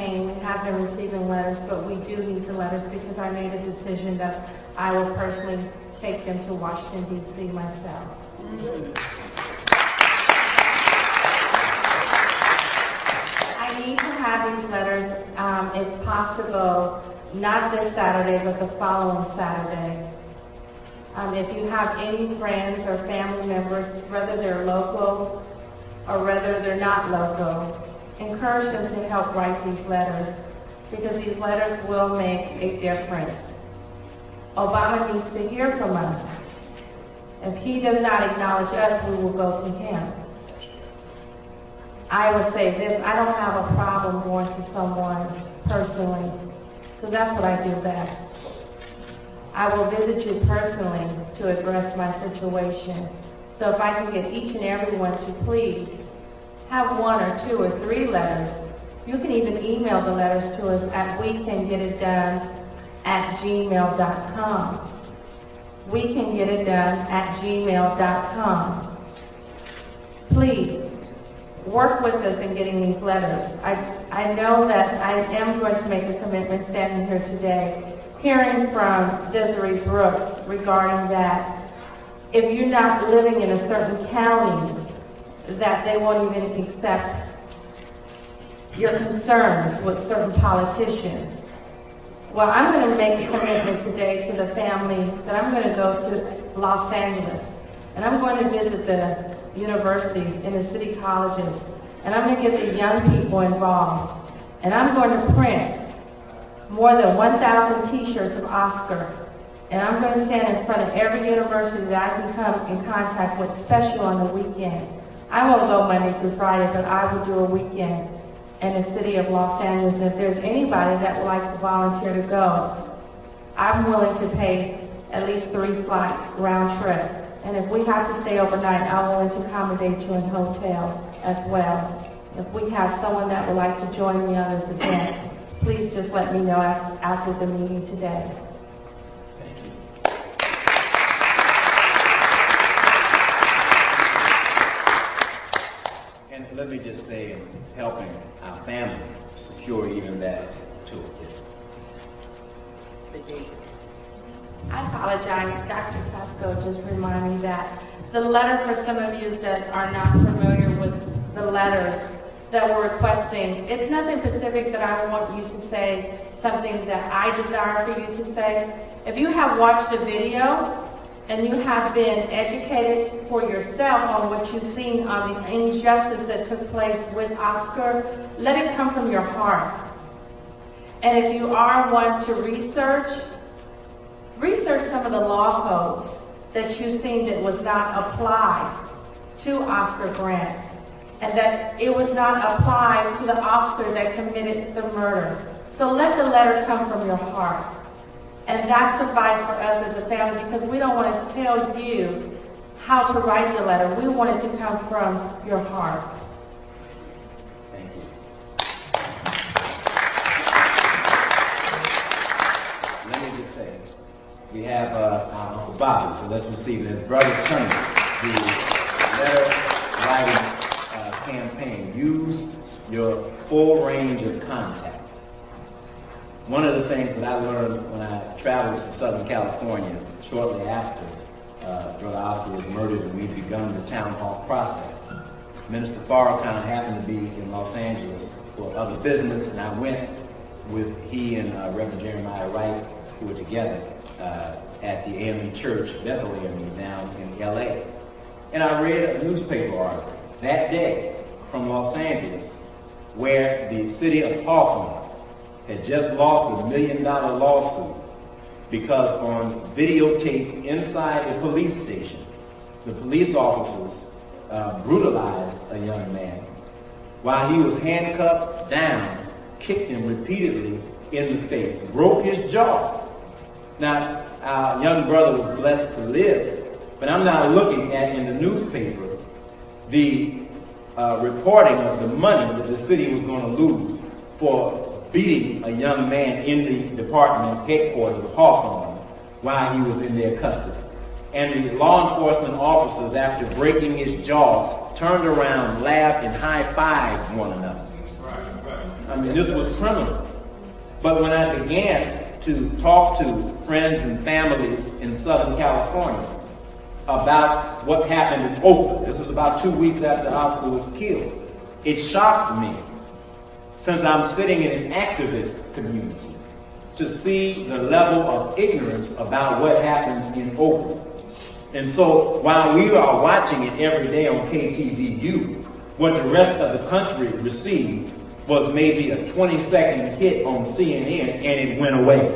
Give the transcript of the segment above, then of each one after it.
campaign, we have been receiving letters, but we do need the letters because I made a decision that I will personally take them to Washington, D.C. myself. I need to have these letters, if possible, not this Saturday, but the following Saturday. If you have any friends or family members, whether they're local or whether they're not local, encourage them to help write these letters because these letters will make a difference. Obama needs to hear from us. If he does not acknowledge us, we will go to him. I would say this, I don't have a problem going to someone personally because that's what I do best. I will visit you personally to address my situation. So if I can get each and every one to please have 1 or 2 or 3 letters. You can even email the letters to us at wecangetitdone@gmail.com. wecangetitdone@gmail.com. Please work with us in getting these letters. I know that I am going to make a commitment standing here today, hearing from Desiree Brooks regarding that if you're not living in a certain county, that they won't even accept your concerns with certain politicians. Well, I'm going to make a commitment today to the family that I'm going to go to Los Angeles, and I'm going to visit the universities and the city colleges, and I'm going to get the young people involved, and I'm going to print more than 1,000 t-shirts of Oscar, and I'm going to stand in front of every university that I can come in contact with, especially on the weekend. I won't go Monday through Friday, but I will do a weekend in the city of Los Angeles. And if there's anybody that would like to volunteer to go, I'm willing to pay at least 3 flights round trip. And if we have to stay overnight, I'm willing to accommodate you in hotel as well. If we have someone that would like to join me on this event, please just let me know after the meeting today. And let me just say, in helping our family secure even that tour. I apologize. Dr. Tosco just reminded me that the letter for some of you that are not familiar with the letters that we're requesting, it's nothing specific that I want you to say, something that I desire for you to say. If you have watched a video and you have been educated for yourself on what you've seen on the injustice that took place with Oscar, let it come from your heart. And if you are one to research some of the law codes that you've seen that was not applied to Oscar Grant, and that it was not applied to the officer that committed the murder. So let the letter come from your heart. And that's advice for us as a family, because we don't want to tell you how to write the letter. We want it to come from your heart. Thank you. Let me just say, we have our Uncle Bobby, so let's receive it. His brother Tony, the letter writing campaign. Use your full range of contact. One of the things that I learned when I traveled to Southern California shortly after Brother Oscar was murdered and we'd begun the town hall process, Minister Farrakhan happened to be in Los Angeles for other business, and I went with he and Reverend Jeremiah Wright, who were together at the AME Church, Bethel AME, down in L.A. And I read a newspaper article that day from Los Angeles where the city of Hawthorne had just lost a $1 million lawsuit because on videotape inside the police station, the police officers brutalized a young man while he was handcuffed down, kicked him repeatedly in the face, broke his jaw. Now, our young brother was blessed to live, but I'm now looking at in the newspaper the reporting of the money that the city was going to lose for beating a young man in the department headquarters of Hawthorne while he was in their custody. And the law enforcement officers, after breaking his jaw, turned around, laughed, and high-fived one another. I mean, this was criminal. But when I began to talk to friends and families in Southern California about what happened in Oakland, this was about 2 weeks after Oscar was killed, it shocked me, since I'm sitting in an activist community, to see the level of ignorance about what happened in Oakland. And so while we are watching it every day on KTVU, what the rest of the country received was maybe a 20-second hit on CNN, and it went away.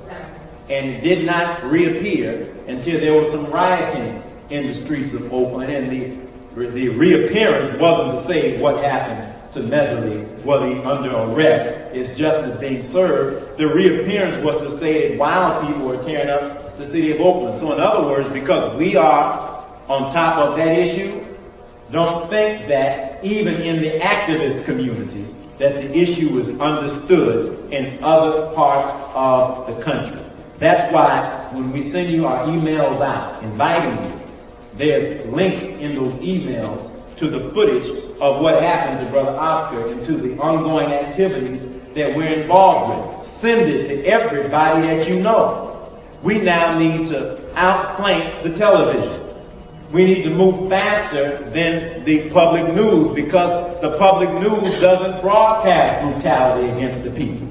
And it did not reappear until there was some rioting in the streets of Oakland, and the reappearance wasn't to say what happened to Messerly, was he under arrest, is justice being served. The reappearance was to say that while people were tearing up the city of Oakland. So in other words, because we are on top of that issue, don't think that even in the activist community that the issue is understood in other parts of the country. That's why when we send you our emails out inviting you, there's links in those emails to the footage of what happened to Brother Oscar and to the ongoing activities that we're involved with. Send it to everybody that you know. We now need to outflank the television. We need to move faster than the public news, because the public news doesn't broadcast brutality against the people.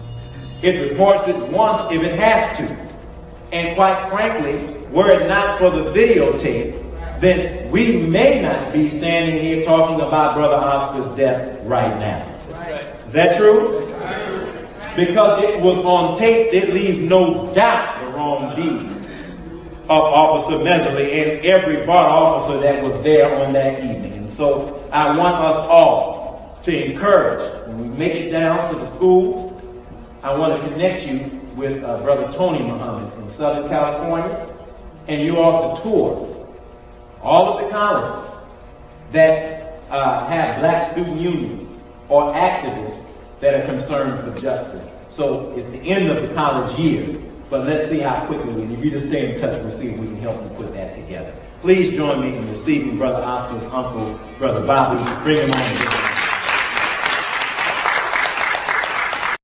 It reports it once if it has to. And quite frankly, were it not for the videotape, then we may not be standing here talking about Brother Oscar's death right now. Is that true? Because it was on tape, it leaves no doubt the wrong deed of Officer Messerly and every BART officer that was there on that evening. And so I want us all to encourage, when we make it down to the schools, I want to connect you with Brother Tony Muhammad from Southern California, and you all to tour all of the colleges that have black student unions or activists that are concerned for justice. So it's the end of the college year, but let's see how quickly, and if you just stay in touch, we'll see if we can help you put that together. Please join me in receiving Brother Oscar's uncle, Brother Bobby. Bring him on.